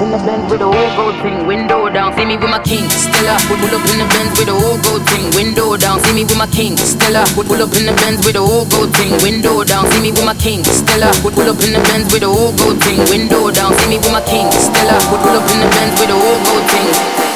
in the Benz with a whole gold thing, window down. See me with my king, Stella. Pull up in the Benz with a whole gold thing, window down. See me with my king, Stella. Pull up in the Benz with a whole gold thing, window down. See me with my king, Stella. Pull up in the Benz with a whole gold thing, window down. See me with my king, Stella. Pull up in the Benz with a whole gold thing.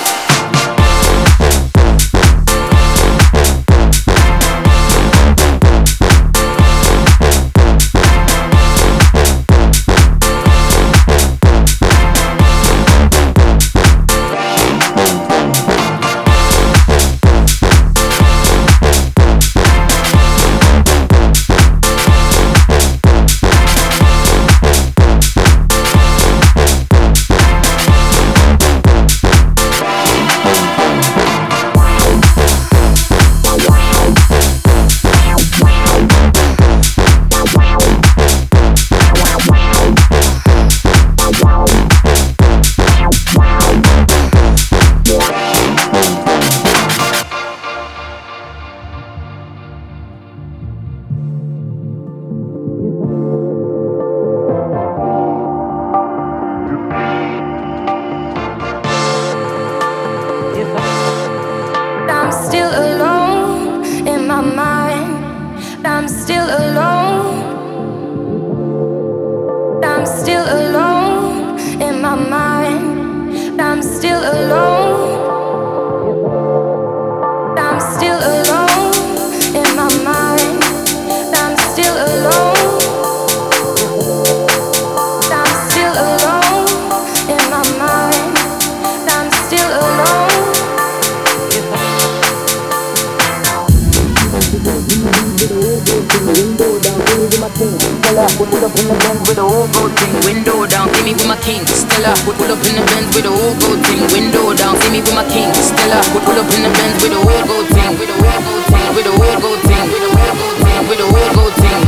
Pull up in the Benz with a whole gold thing, window down. See me with my king, Stella. Pull up in the Benz with a whole gold thing, window down. See me with my king, Stella. Pull up in the Benz with a whole gold thing, with a whole gold thing, with a whole gold thing, with a whole gold thing, with a whole gold thing.